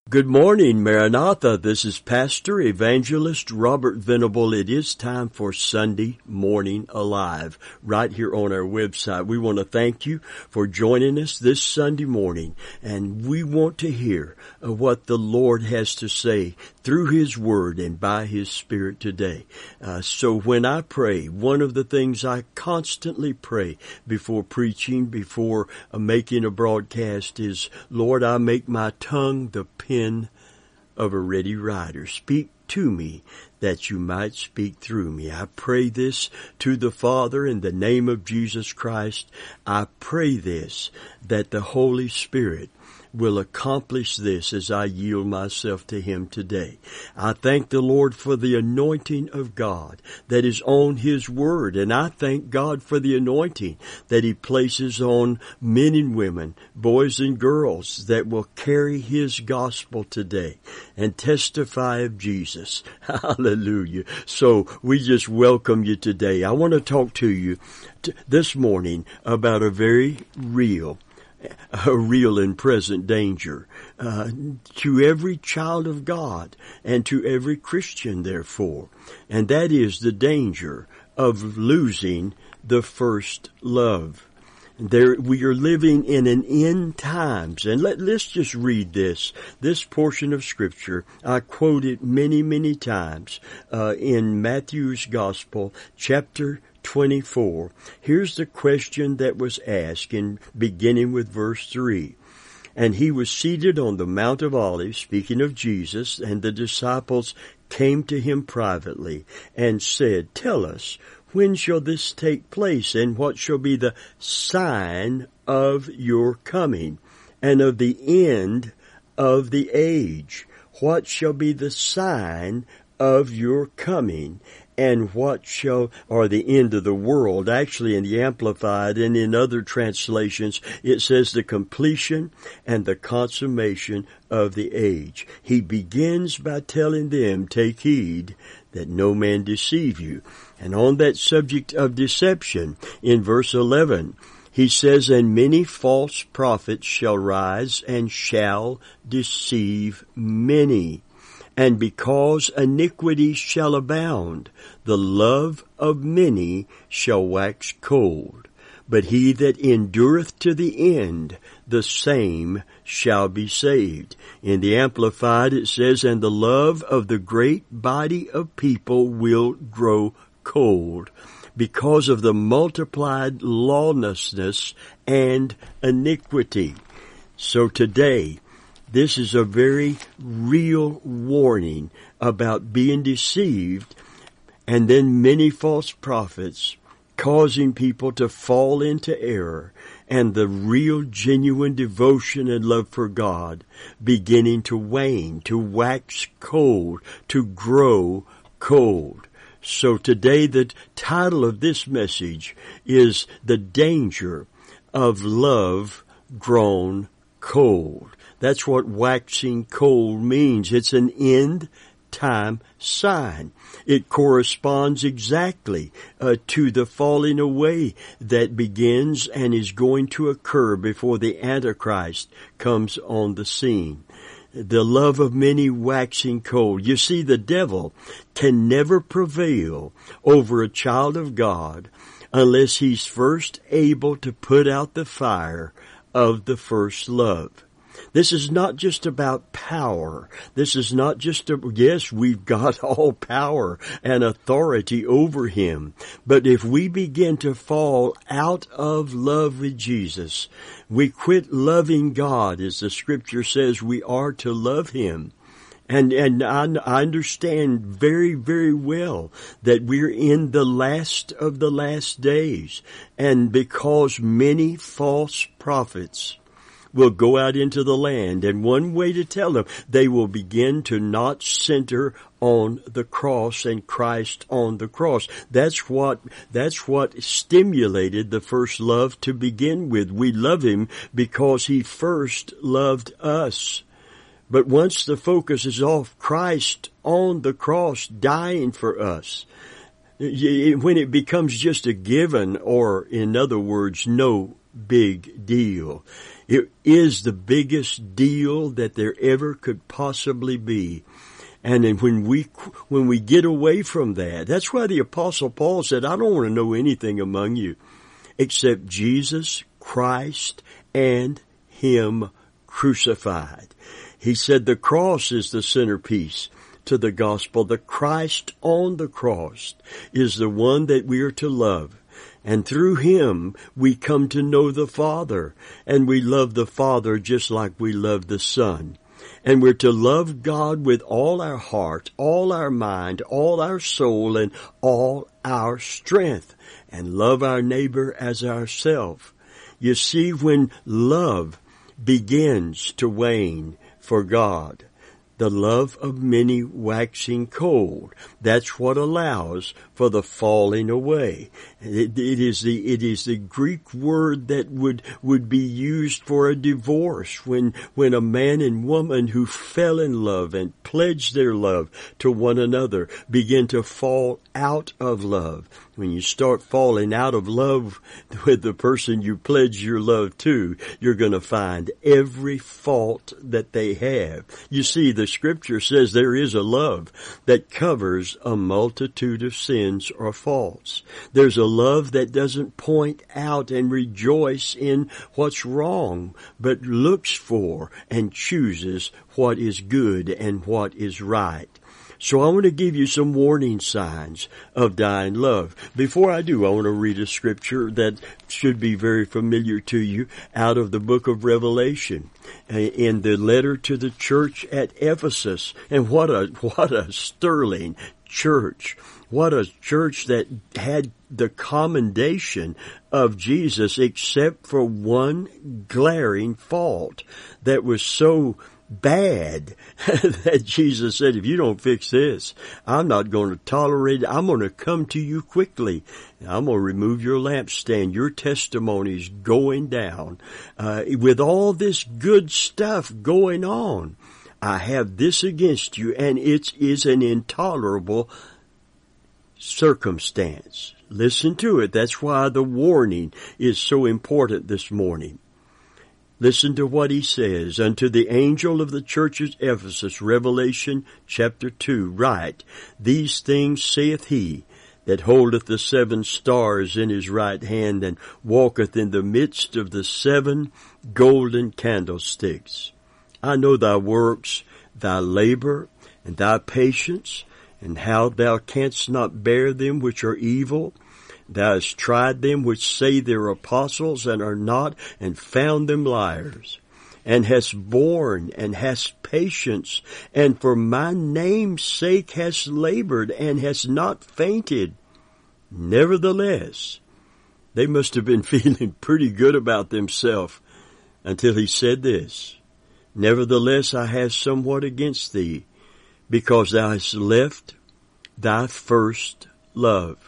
Good morning, Maranatha. This is Pastor Evangelist Robert Venable. It is time for Sunday Morning Alive right here on our website. We want to thank you for joining us this Sunday morning, and we want to hear what the Lord has to say through His Word and by His Spirit today. So when I pray, one of the things I constantly pray before preaching, before making a broadcast is, Lord, I make my tongue the pen of a ready writer. Speak to me that you might speak through me. I pray this to the Father in the name of Jesus Christ. I pray this, that the Holy Spirit will accomplish this as I yield myself to Him today. I thank the Lord for the anointing of God that is on His Word, and I thank God for the anointing that He places on men and women, boys and girls that will carry His gospel today and testify of Jesus. Hallelujah. So we just welcome you today. I want to talk to you this morning about a very real and present danger to every child of God and to every Christian, therefore. And that is the danger of losing the first love. We are living in an end times. And let's just read this portion of Scripture. I quote it many, many times in Matthew's Gospel, chapter 24. Here's the question that was asked, beginning with verse 3. And He was seated on the Mount of Olives, speaking of Jesus, and the disciples came to Him privately and said, "Tell us, when shall this take place, and what shall be the sign of your coming, and of the end of the age? What shall be the sign of your coming, and or the end of the world?" Actually, in the Amplified and in other translations, it says the completion and the consummation of the age. He begins by telling them, take heed that no man deceive you. And on that subject of deception, in verse 11, He says, "And many false prophets shall rise and shall deceive many. And because iniquity shall abound, the love of many shall wax cold. But he that endureth to the end, the same shall be saved." In the Amplified it says, "And the love of the great body of people will grow cold, because of the multiplied lawlessness and iniquity." So today, this is a very real warning about being deceived, and then many false prophets causing people to fall into error, and the real genuine devotion and love for God beginning to wane, to wax cold, to grow cold. So today the title of this message is "The Danger of Love Grown Cold." That's what waxing cold means. It's an end time sign. It corresponds exactly to the falling away that begins and is going to occur before the Antichrist comes on the scene. The love of many waxing cold. You see, the devil can never prevail over a child of God unless he's first able to put out the fire of the first love. This is not just about power. This is not just yes, we've got all power and authority over Him. But if we begin to fall out of love with Jesus, we quit loving God, as the Scripture says we are to love Him. And I understand very, very well that we're in the last of the last days. And because many false prophets will go out into the land, and one way to tell them, they will begin to not center on the cross and Christ on the cross. That's what stimulated the first love to begin with. We love Him because He first loved us. But once the focus is off Christ on the cross dying for us, when it becomes just a given, or in other words, no big deal, It is the biggest deal that there ever could possibly be. And then when we get away from that, that's why the Apostle Paul said, I don't want to know anything among you except Jesus Christ and Him crucified. He said the cross is the centerpiece to the gospel. The Christ on the cross is the one that we are to love. And through Him, we come to know the Father. And we love the Father just like we love the Son. And we're to love God with all our heart, all our mind, all our soul, and all our strength. And love our neighbor as ourselves. You see, when love begins to wane for God, the love of many waxing cold. That's what allows for the falling away. It is the Greek word that would be used for a divorce when a man and woman who fell in love and pledged their love to one another begin to fall out of love. When you start falling out of love with the person you pledge your love to, you're going to find every fault that they have. You see, the Scripture says there is a love that covers a multitude of sins or faults. There's a love that doesn't point out and rejoice in what's wrong, but looks for and chooses what is good and what is right. So I want to give you some warning signs of dying love. Before I do, I want to read a scripture that should be very familiar to you out of the book of Revelation in the letter to the church at Ephesus. And what a sterling church. What a church that had the commendation of Jesus except for one glaring fault that was so bad that Jesus said, if you don't fix this, I'm not going to tolerate it. I'm going to come to you quickly. I'm going to remove your lampstand. Your testimony's going down. With all this good stuff going on, I have this against you, and it is an intolerable circumstance. Listen to it. That's why the warning is so important this morning. Listen to what he says. Unto the angel of the church at Ephesus, Revelation chapter 2, write, These things saith he that holdeth the 7 stars in his right hand, and walketh in the midst of the 7 golden candlesticks. I know thy works, thy labor, and thy patience, and how thou canst not bear them which are evil. Thou hast tried them which say they're apostles and are not, and found them liars. And hast borne, and hast patience, and for my name's sake hast labored, and hast not fainted. Nevertheless, they must have been feeling pretty good about themselves until he said this, Nevertheless, I have somewhat against thee, because thou hast left thy first love.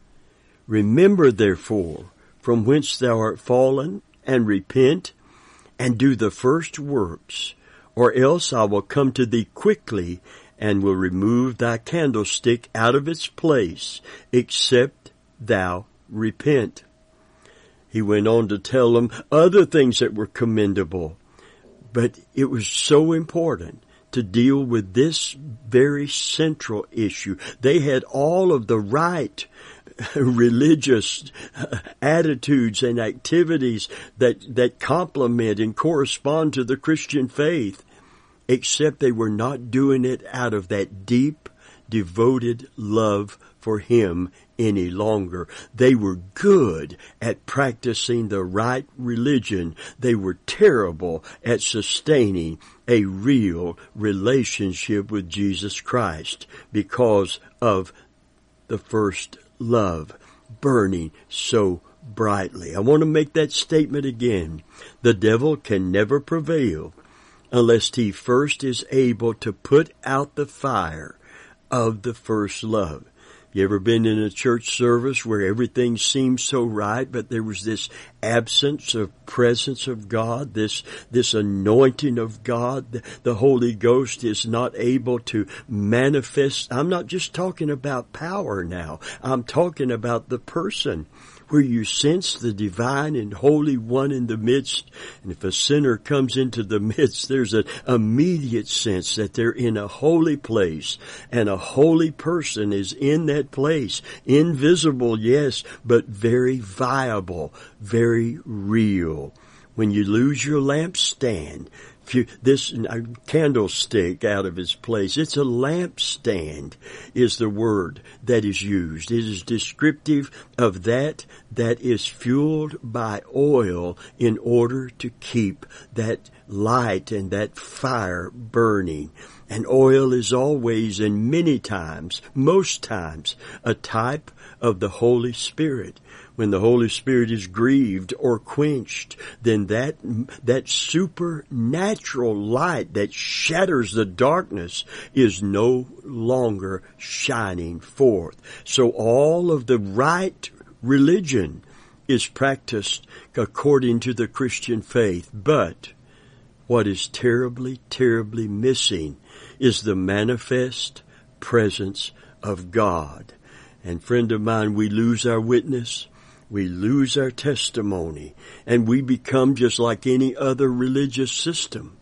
Remember, therefore, from whence thou art fallen, and repent, and do the first works, or else I will come to thee quickly, and will remove thy candlestick out of its place, except thou repent. He went on to tell them other things that were commendable, but it was so important to deal with this very central issue. They had all of the right religious attitudes and activities that complement and correspond to the Christian faith, except they were not doing it out of that deep, devoted love for Him any longer. They were good at practicing the right religion. They were terrible at sustaining a real relationship with Jesus Christ because of the first love burning so brightly. I want to make that statement again. The devil can never prevail unless he first is able to put out the fire of the first love. You ever been in a church service where everything seemed so right, but there was this absence of presence of God, this anointing of God? The Holy Ghost is not able to manifest. I'm not just talking about power now. I'm talking about the person. where you sense the divine and holy one in the midst. And if a sinner comes into the midst, there's an immediate sense that they're in a holy place, and a holy person is in that place. Invisible, yes, but very viable, very real. When you lose your lampstand, this candlestick out of its place, it's a lampstand is the word that is used. It is descriptive of that is fueled by oil in order to keep that light and that fire burning. And oil is always and many times, most times, a type of the Holy Spirit. When the Holy Spirit is grieved or quenched, then that supernatural light that shatters the darkness is no longer shining forth. So all of the right religion is practiced according to the Christian faith. But what is terribly, terribly missing is the manifest presence of God. And friend of mine, we lose our witness. We lose our testimony, and we become just like any other religious system.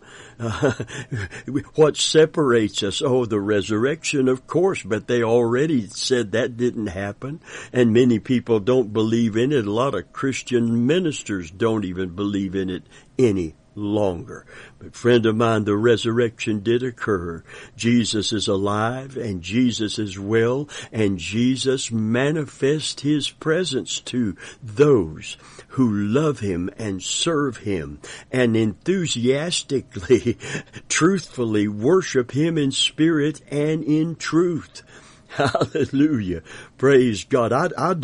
What separates us? Oh, the resurrection, of course, but they already said that didn't happen, and many people don't believe in it. A lot of Christian ministers don't even believe in it any longer. But friend of mine, the resurrection did occur. Jesus is alive, and Jesus is well, and Jesus manifests His presence to those who love Him and serve Him and enthusiastically, truthfully worship Him in spirit and in truth. Hallelujah. Praise God.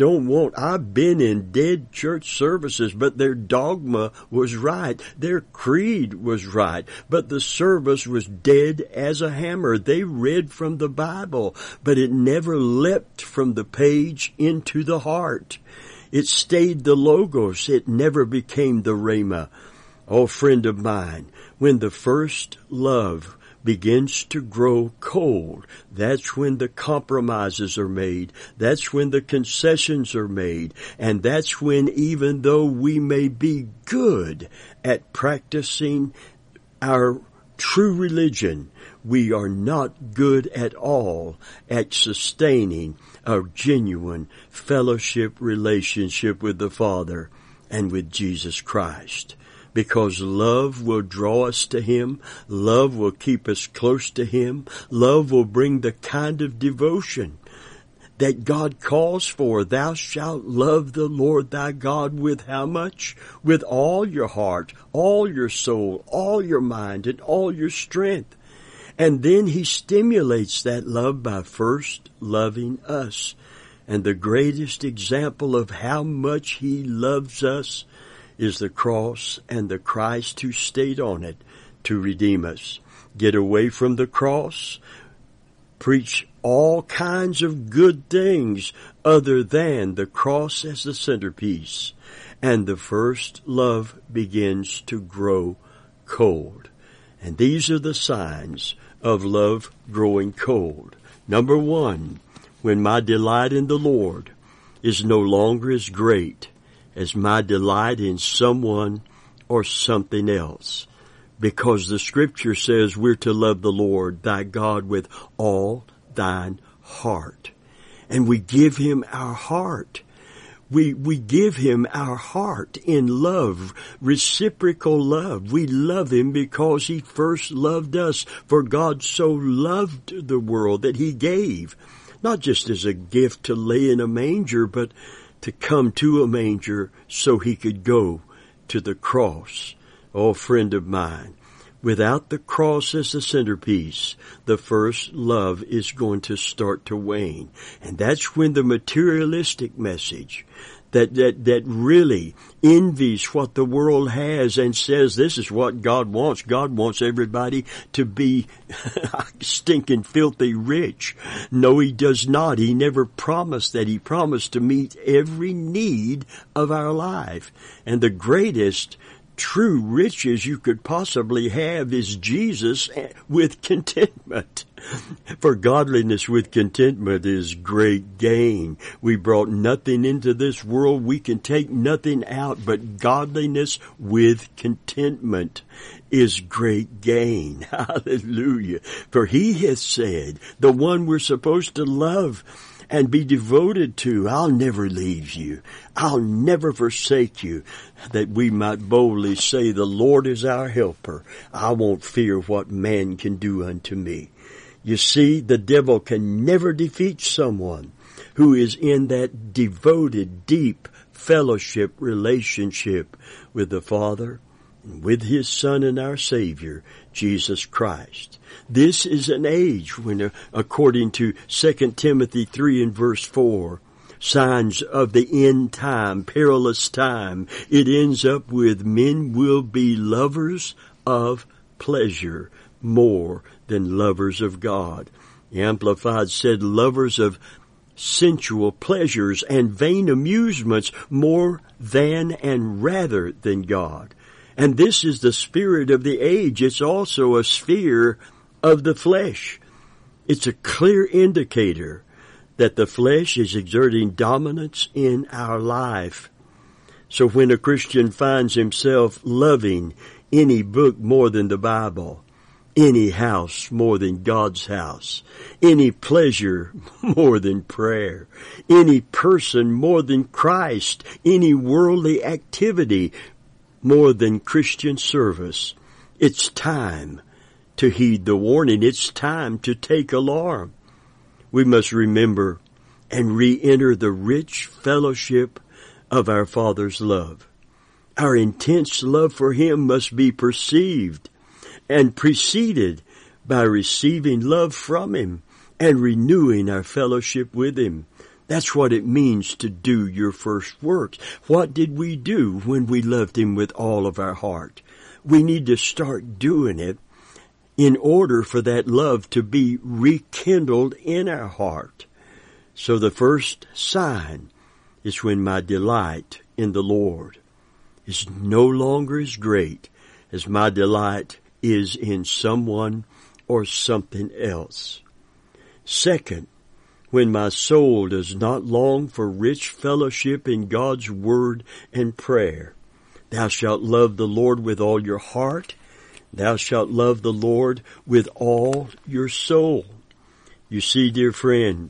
I've been in dead church services, but their dogma was right. Their creed was right. But the service was dead as a hammer. They read from the Bible, but it never leapt from the page into the heart. It stayed the Logos. It never became the Rhema. Oh, friend of mine, when the first love begins to grow cold, that's when the compromises are made. That's when the concessions are made. And that's when, even though we may be good at practicing our true religion, we are not good at all at sustaining a genuine fellowship relationship with the Father and with Jesus Christ. Because love will draw us to Him. Love will keep us close to Him. Love will bring the kind of devotion that God calls for. Thou shalt love the Lord thy God with how much? With all your heart, all your soul, all your mind, and all your strength. And then He stimulates that love by first loving us. And the greatest example of how much He loves us is the cross and the Christ who stayed on it to redeem us. Get away from the cross. Preach all kinds of good things other than the cross as the centerpiece. And the first love begins to grow cold. And these are the signs of love growing cold. Number one, when my delight in the Lord is no longer as great as my delight in someone or something else. Because the Scripture says we're to love the Lord thy God with all thine heart. And we give Him our heart. We give Him our heart in love, reciprocal love. We love Him because He first loved us. For God so loved the world that He gave, not just as a gift to lay in a manger, but to come to a manger so He could go to the cross. Oh, friend of mine, without the cross as the centerpiece, the first love is going to start to wane. And that's when the materialistic message that really envies what the world has and says this is what God wants. God wants everybody to be stinking filthy rich. No, He does not. He never promised that. He promised to meet every need of our life. And the greatest true riches you could possibly have is Jesus with contentment. For godliness with contentment is great gain. We brought nothing into this world. We can take nothing out, but godliness with contentment is great gain. Hallelujah. For he has said, the one we're supposed to love and be devoted to, I'll never leave you. I'll never forsake you, that we might boldly say, the Lord is our helper. I won't fear what man can do unto me. You see, the devil can never defeat someone who is in that devoted, deep fellowship relationship with the Father, with His Son and our Savior, Jesus Christ. This is an age when, according to 2 Timothy 3 and verse 4, signs of the end time, perilous time, it ends up with men will be lovers of pleasure more than lovers of God. The Amplified said lovers of sensual pleasures and vain amusements more than and rather than God. And this is the spirit of the age. It's also a sphere of the flesh. It's a clear indicator that the flesh is exerting dominance in our life. So when a Christian finds himself loving any book more than the Bible, any house more than God's house, any pleasure more than prayer, any person more than Christ, any worldly activity more than Christian service, it's time to heed the warning. It's time to take alarm. We must remember and re-enter the rich fellowship of our Father's love. Our intense love for Him must be perceived and preceded by receiving love from Him and renewing our fellowship with Him. That's what it means to do your first works. What did we do when we loved Him with all of our heart? We need to start doing it in order for that love to be rekindled in our heart. So the first sign is when my delight in the Lord is no longer as great as my delight is in someone or something else. Second, when my soul does not long for rich fellowship in God's word and prayer. Thou shalt love the Lord with all your heart. Thou shalt love the Lord with all your soul. You see, dear friend,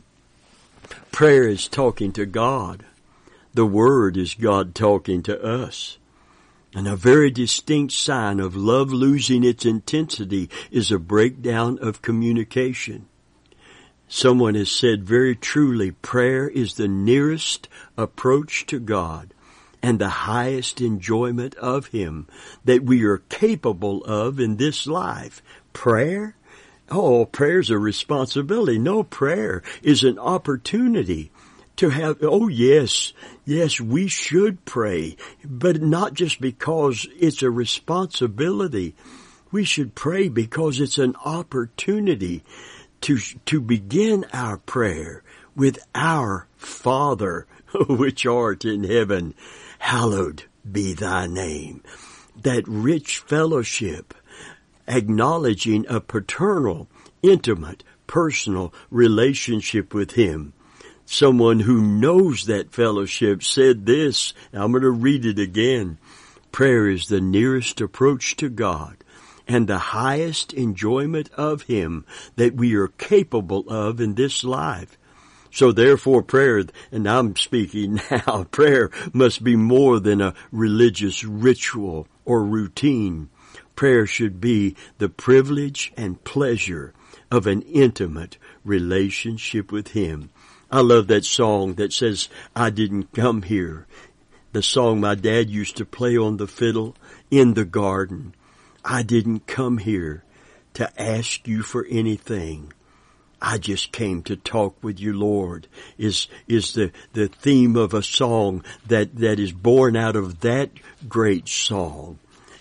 prayer is talking to God. The Word is God talking to us. And a very distinct sign of love losing its intensity is a breakdown of communication. Someone has said very truly, prayer is the nearest approach to God and the highest enjoyment of Him that we are capable of in this life. Prayer? Oh, prayer's a responsibility. No, prayer is an opportunity to have, oh yes, we should pray, but not just because it's a responsibility. We should pray because it's an opportunity to begin our prayer with our Father, which art in heaven, hallowed be thy name. That rich fellowship, acknowledging a paternal, intimate, personal relationship with Him. Someone who knows that fellowship said this, I'm going to read it again. Prayer is the nearest approach to God and the highest enjoyment of Him that we are capable of in this life. So therefore prayer, and I'm speaking now, prayer must be more than a religious ritual or routine. Prayer should be the privilege and pleasure of an intimate relationship with Him. I love that song that says, I didn't come here. The song my dad used to play on the fiddle in the garden. I didn't come here to ask you for anything. I just came to talk with you, Lord, is the theme of a song that is born out of that great song.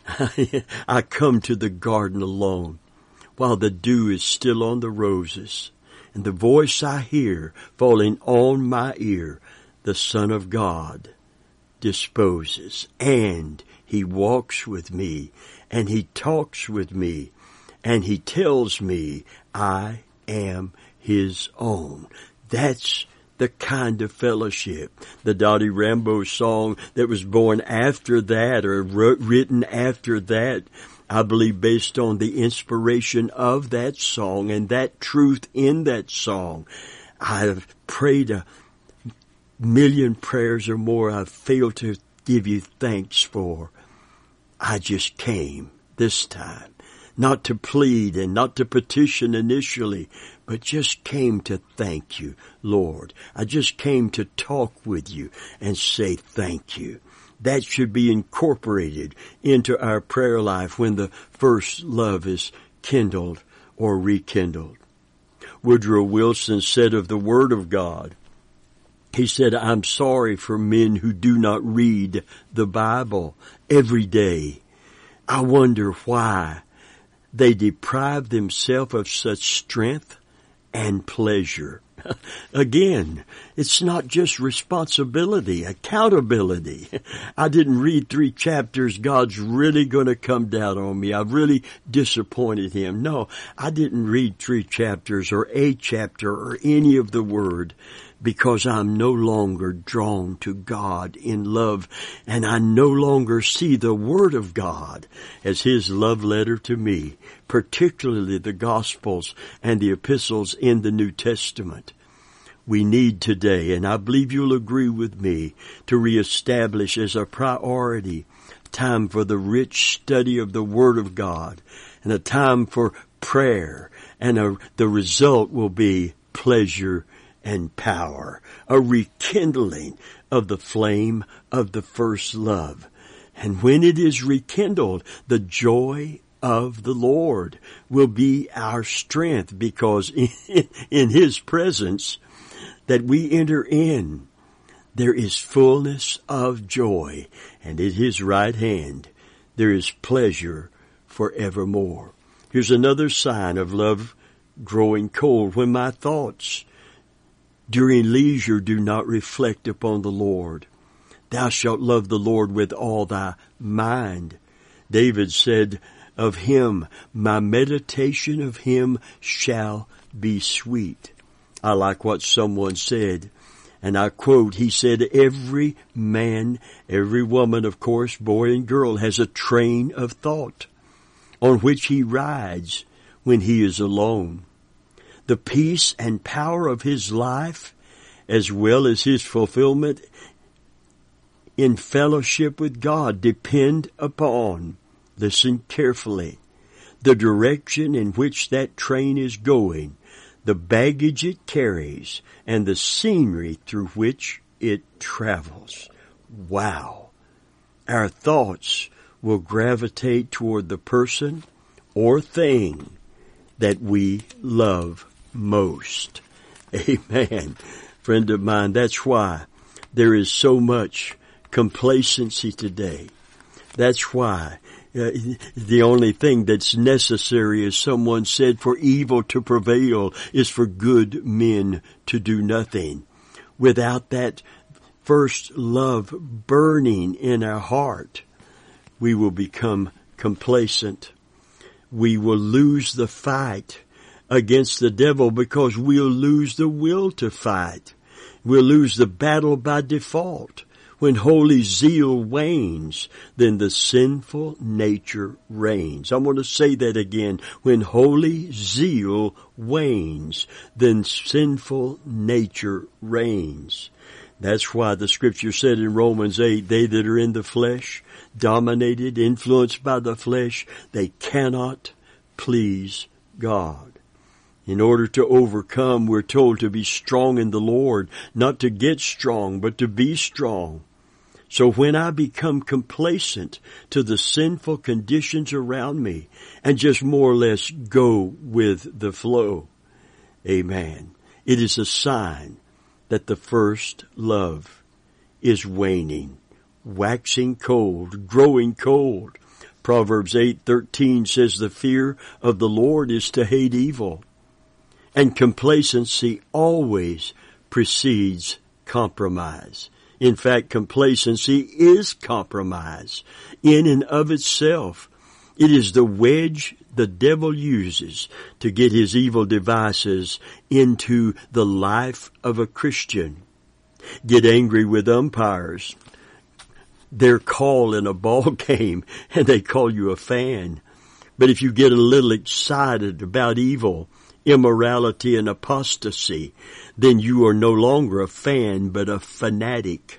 I come to the garden alone while the dew is still on the roses, and the voice I hear falling on my ear, the Son of God disposes, and He walks with me, and He talks with me, and He tells me I am His own. That's the kind of fellowship. The Dottie Rambo song that was born after that, or written after that, I believe based on the inspiration of that song and that truth in that song. I've prayed a million prayers or more I've failed to give you thanks for. I just came this time, not to plead and not to petition initially, but just came to thank you, Lord. I just came to talk with you and say thank you. That should be incorporated into our prayer life when the first love is kindled or rekindled. Woodrow Wilson said of the Word of God, he said, I'm sorry for men who do not read the Bible every day. I wonder why they deprive themselves of such strength and pleasure. Again, it's not just responsibility, accountability. I didn't read 3 chapters. God's really going to come down on me. I've really disappointed Him. No, I didn't read 3 chapters or a chapter or any of the Word because I'm no longer drawn to God in love, and I no longer see the Word of God as His love letter to me, particularly the Gospels and the epistles in the New Testament. We need today, and I believe you'll agree with me, to reestablish as a priority time for the rich study of the Word of God and a time for prayer, and the result will be pleasure and power, a rekindling of the flame of the first love. And when it is rekindled, the joy of the Lord will be our strength, because in His presence that we enter in, there is fullness of joy, and at His right hand there is pleasure forevermore. Here's another sign of love growing cold: when my thoughts during leisure do not reflect upon the Lord. Thou shalt love the Lord with all thy mind. David said of Him, my meditation of Him shall be sweet. I like what someone said, and I quote, he said, every man, every woman, of course, boy and girl, has a train of thought on which he rides when he is alone. The peace and power of his life, as well as his fulfillment in fellowship with God, depend upon, listen carefully, the direction in which that train is going, the baggage it carries, and the scenery through which it travels. Wow! Our thoughts will gravitate toward the person or thing that we love most. Amen. Friend of mine, that's why there is so much complacency today. That's why the only thing that's necessary, as someone said, for evil to prevail is for good men to do nothing. Without that first love burning in our heart, we will become complacent. We will lose the fight against the devil because we'll lose the will to fight. We'll lose the battle by default. When holy zeal wanes, then the sinful nature reigns. I want to say that again. When holy zeal wanes, then sinful nature reigns. That's why the scripture said in Romans 8, they that are in the flesh, dominated, influenced by the flesh, they cannot please God. In order to overcome, we're told to be strong in the Lord, not to get strong, but to be strong. So when I become complacent to the sinful conditions around me and just more or less go with the flow, amen, it is a sign that the first love is waning, waxing cold, growing cold. Proverbs 8:13 says the fear of the Lord is to hate evil, and complacency always precedes compromise. In fact, complacency is compromise in and of itself. It is the wedge the devil uses to get his evil devices into the life of a Christian. Get angry with umpires. Their call in a ball game, and they call you a fan. But if you get a little excited about evil, immorality, and apostasy, then you are no longer a fan, but a fanatic.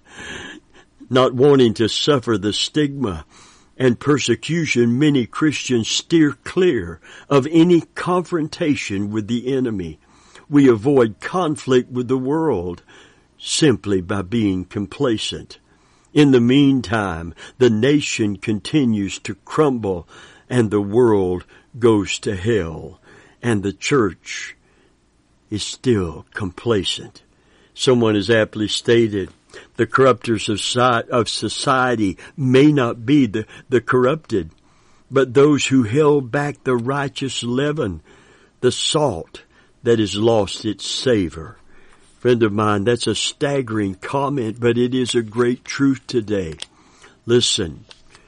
Not wanting to suffer the stigma and persecution, many Christians steer clear of any confrontation with the enemy. We avoid conflict with the world simply by being complacent. In the meantime, the nation continues to crumble and the world goes to hell, and the church is still complacent. Someone has aptly stated, the corrupters of society may not be the corrupted, but those who held back the righteous leaven, the salt that has lost its savor. Friend of mine, that's a staggering comment, but it is a great truth today. Listen,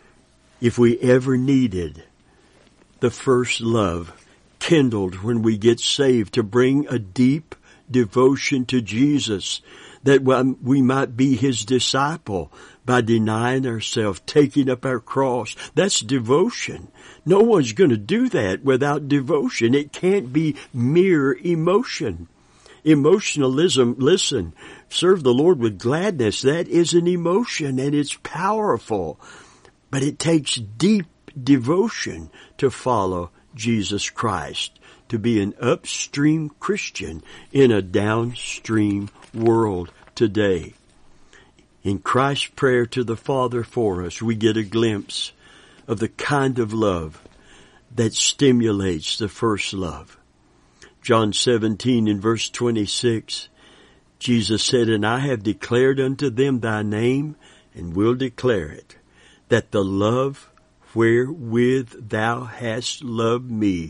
if we ever needed the first love kindled when we get saved to bring a deep devotion to Jesus, that we might be His disciple by denying ourselves, taking up our cross. That's devotion. No one's going to do that without devotion. It can't be mere emotion. Emotionalism, listen, serve the Lord with gladness. That is an emotion and it's powerful. But it takes deep devotion to follow Jesus Christ, to be an upstream Christian in a downstream world today. In Christ's prayer to the Father for us, we get a glimpse of the kind of love that stimulates the first love. John 17 in verse 26, Jesus said, "And I have declared unto them thy name, and will declare it, that the love wherewith thou hast loved me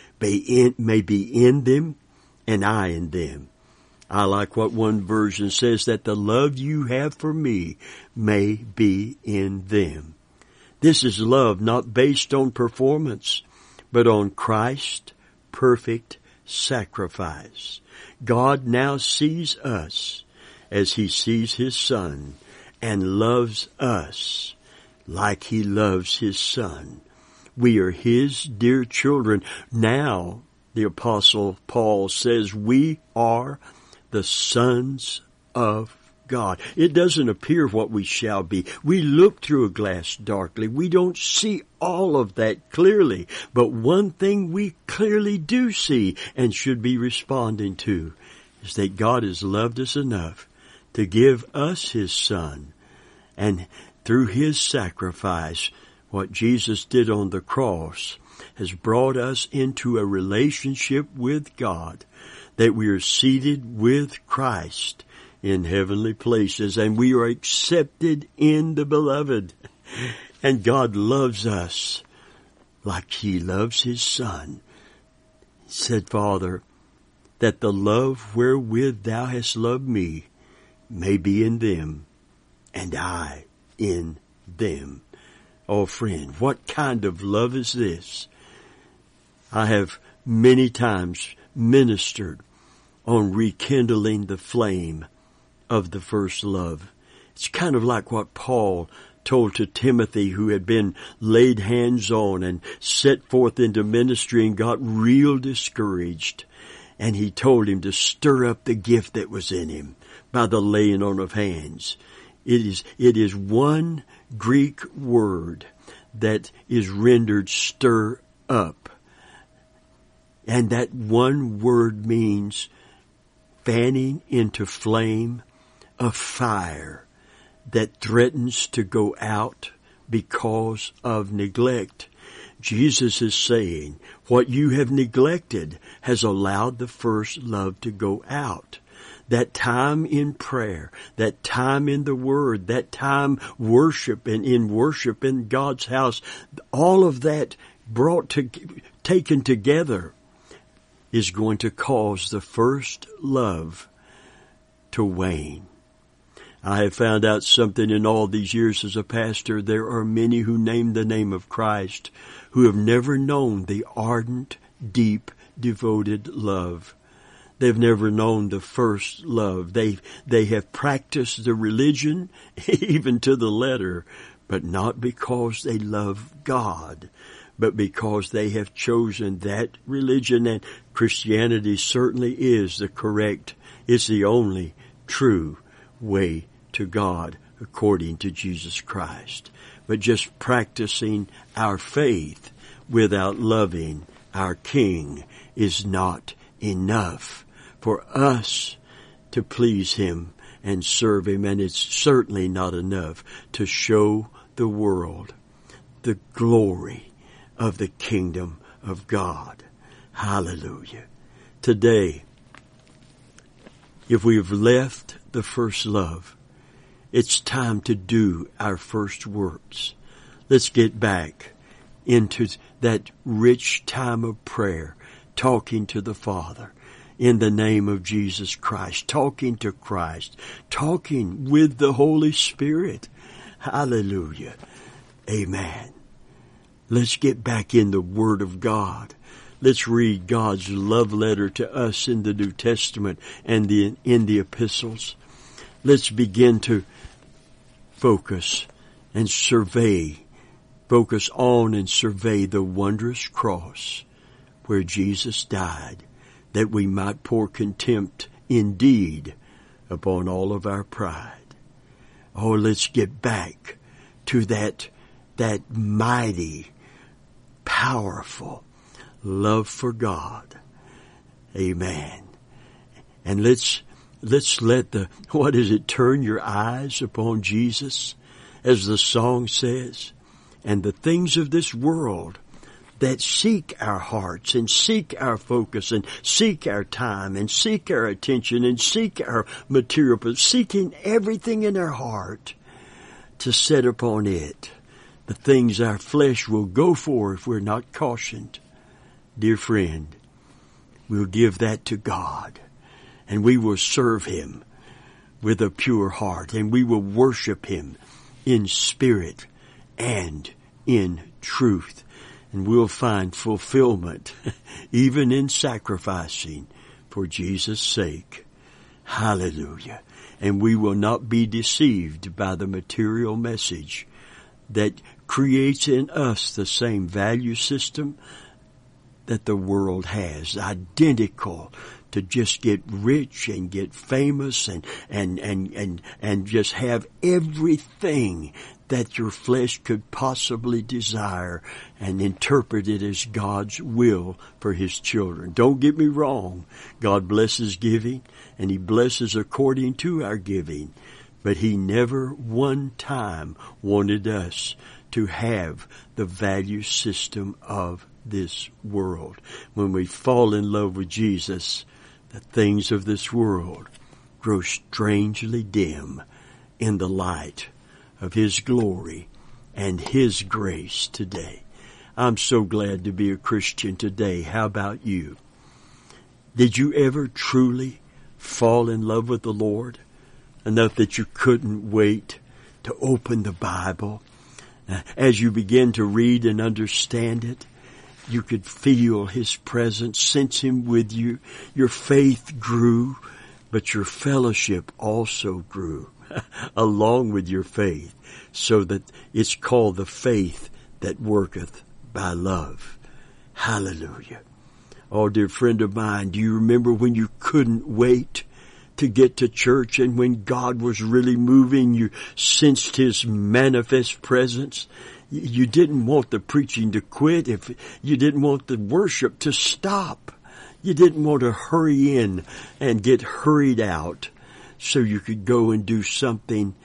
may be in them, and I in them." I like what one version says, that the love you have for me may be in them. This is love not based on performance, but on Christ's perfect sacrifice. God now sees us as He sees His Son and loves us like He loves His Son. We are His dear children. Now, the Apostle Paul says we are the sons of God. It doesn't appear what we shall be. We look through a glass darkly. We don't see all of that clearly. But one thing we clearly do see and should be responding to is that God has loved us enough to give us His Son. And through His sacrifice, what Jesus did on the cross has brought us into a relationship with God, that we are seated with Christ in heavenly places, and we are accepted in the Beloved. And God loves us like He loves His Son. He said, "Father, that the love wherewith thou hast loved me may be in them, and I in them." Oh friend, what kind of love is this? I have many times ministered on rekindling the flame of the first love. It's kind of like what Paul told to Timothy, who had been laid hands on and set forth into ministry and got real discouraged. And he told him to stir up the gift that was in him by the laying on of hands. It is one Greek word that is rendered stir up. And that one word means fanning into flame a fire that threatens to go out because of neglect. Jesus is saying, what you have neglected has allowed the first love to go out. That time in prayer, that time in the Word, that time worship and in worship in God's house, all of that taken together is going to cause the first love to wane. I have found out something in all these years as a pastor. There are many who name the name of Christ who have never known the ardent, deep, devoted love. They've never known the first love. They have practiced the religion even to the letter, but not because they love God, but because they have chosen that religion. And Christianity certainly is it's the only true way to God according to Jesus Christ. But just practicing our faith without loving our King is not enough for us to please Him and serve Him, and it's certainly not enough to show the world the glory of the kingdom of God. Hallelujah. Today, if we've left the first love, it's time to do our first works. Let's get back into that rich time of prayer, talking to the Father in the name of Jesus Christ, talking to Christ, talking with the Holy Spirit. Hallelujah. Amen. Let's get back in the Word of God. Let's read God's love letter to us in the New Testament and in the epistles. Let's begin to focus on and survey the wondrous cross where Jesus died, that we might pour contempt indeed upon all of our pride. Oh, let's get back to that mighty, powerful love for God. Amen. And let's let turn your eyes upon Jesus, as the song says, and the things of this world that seek our hearts and seek our focus and seek our time and seek our attention and seek our material, but seeking everything in our heart to set upon it. The things our flesh will go for if we're not cautioned. Dear friend, we'll give that to God, and we will serve Him with a pure heart, and we will worship Him in spirit and in truth. And we'll find fulfillment even in sacrificing for Jesus' sake. Hallelujah. And we will not be deceived by the material message that creates in us the same value system that the world has, identical to just get rich and get famous and just have everything that your flesh could possibly desire, and interpret it as God's will for His children. Don't get me wrong. God blesses giving, and He blesses according to our giving. But He never one time wanted us to have the value system of this world. When we fall in love with Jesus, the things of this world grow strangely dim in the light of His glory and His grace today. I'm so glad to be a Christian today. How about you? Did you ever truly fall in love with the Lord enough that you couldn't wait to open the Bible? As you begin to read and understand it, you could feel His presence, sense Him with you. Your faith grew, but your fellowship also grew along with your faith, so that it's called the faith that worketh by love. Hallelujah. Oh, dear friend of mine, do you remember when you couldn't wait to get to church, and when God was really moving, you sensed His manifest presence? You didn't want the preaching to quit. If you didn't want the worship to stop, you didn't want to hurry in and get hurried out so you could go and do some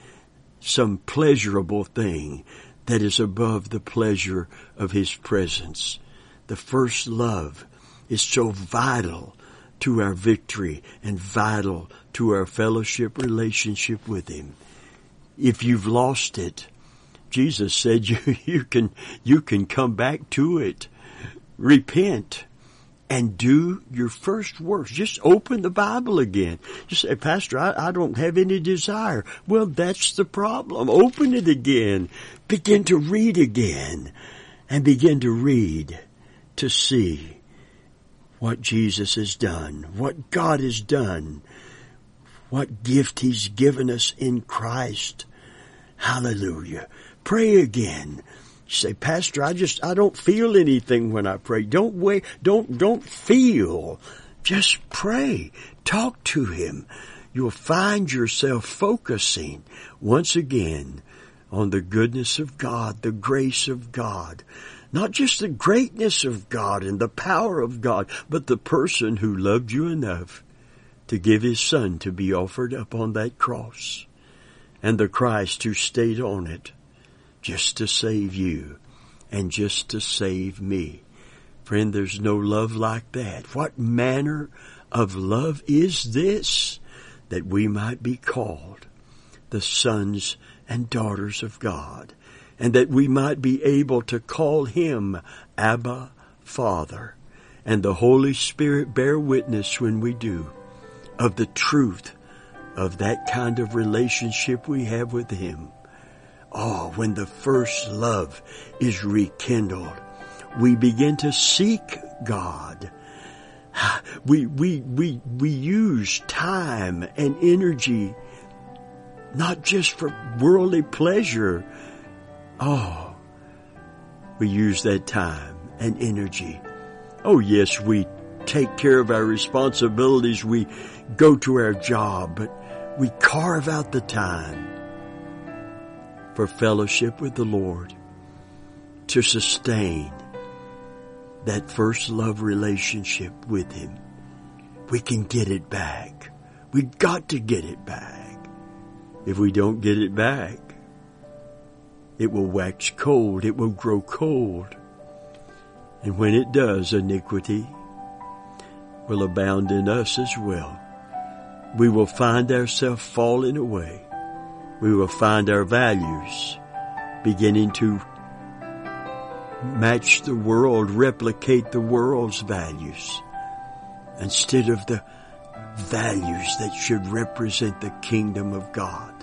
pleasurable thing that is above the pleasure of His presence. The first love is so vital to our victory and vital to our fellowship relationship with Him. If you've lost it, Jesus said you can come back to it. Repent and do your first works. Just open the Bible again. You say, Pastor, I don't have any desire. Well, that's the problem. Open it again. Begin to read again. And begin to read to see what Jesus has done, what God has done, what gift He's given us in Christ. Hallelujah. Pray again. You say, Pastor, I don't feel anything when I pray. Don't wait. Don't feel. Just pray. Talk to Him. You'll find yourself focusing once again on the goodness of God, the grace of God. Not just the greatness of God and the power of God, but the person who loved you enough to give His Son to be offered up on that cross. And the Christ who stayed on it just to save you and just to save me. Friend, there's no love like that. What manner of love is this, that we might be called the sons and daughters of God, and that we might be able to call Him Abba, Father, and the Holy Spirit bear witness when we do of the truth of that kind of relationship we have with Him. Oh, when the first love is rekindled, we begin to seek God. We use time and energy not just for worldly pleasure. Oh, we use that time and energy. Oh, yes, we take care of our responsibilities. We go to our job, but we carve out the time for fellowship with the Lord to sustain that first love relationship with Him. We can get it back. We've got to get it back. If we don't get it back, it will wax cold. It will grow cold. And when it does, iniquity will abound in us as well. We will find ourselves falling away. We will find our values beginning to match the world, replicate the world's values, instead of the values that should represent the kingdom of God.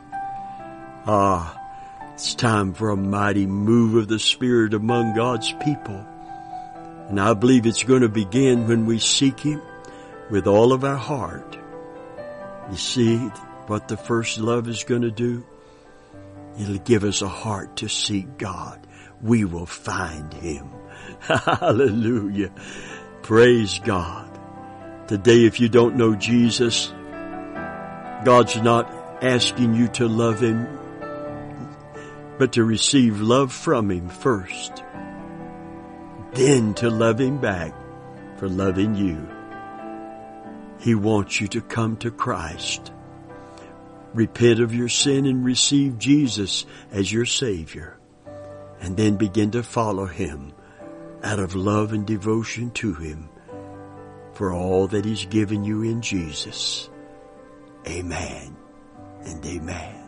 It's time for a mighty move of the Spirit among God's people. And I believe it's going to begin when we seek Him with all of our heart. You see what the first love is going to do? It'll give us a heart to seek God. We will find Him. Hallelujah. Praise God. Today, if you don't know Jesus, God's not asking you to love Him, but to receive love from Him first, then to love Him back for loving you. He wants you to come to Christ, repent of your sin and receive Jesus as your Savior, and then begin to follow Him out of love and devotion to Him for all that He's given you in Jesus. Amen and amen.